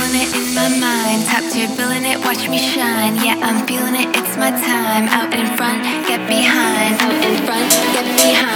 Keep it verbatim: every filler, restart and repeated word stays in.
feeling it in my mind. Top tier, billing it, watch me shine. Yeah, I'm feeling it, it's my time. Out in front, get behind. Out in front, get behind.